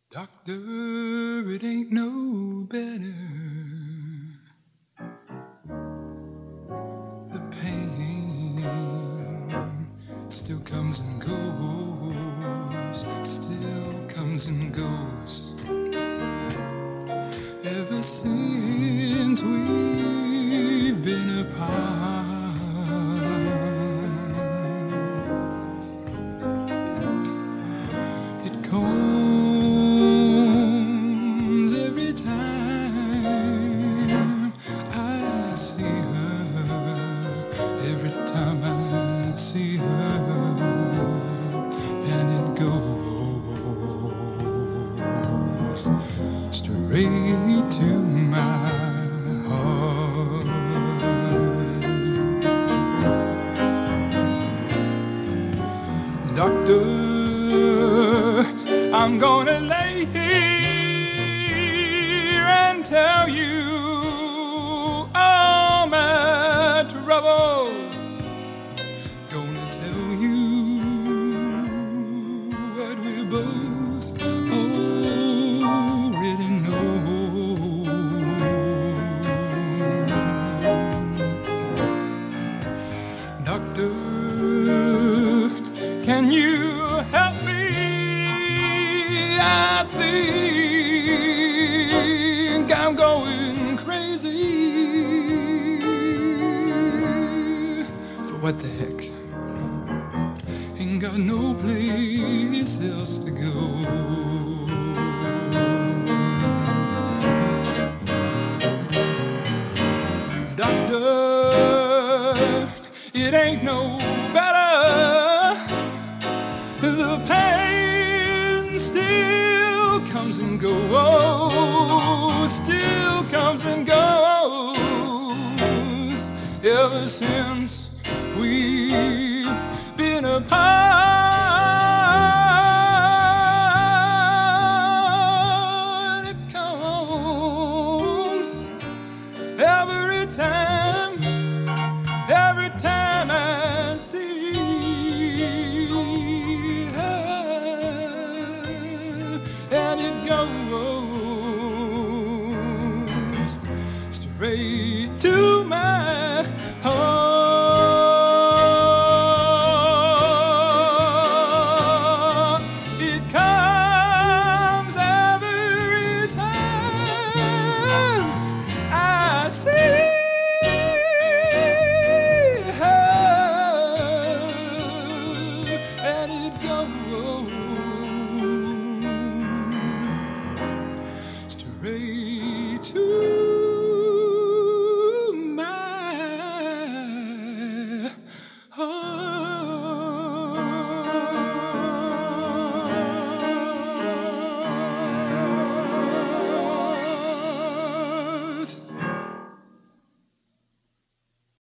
Doctor, it ain't no better. The pain still comes and goes, still comes and goes. Ever since we've been apart, it comes every time I see her, every time I see her, and it goes straight to my heart. Doctor, I'm gonna lay here and tell you all my troubles. Gonna tell you what we both already know. Doctor, can you help me? I think I'm going crazy. But what the heck? Ain't got no place else to go. Doctor, it ain't no better. The pain still comes and goes, still comes and goes. Ever since we've been apart, it comes every time I see her, and it goes straight to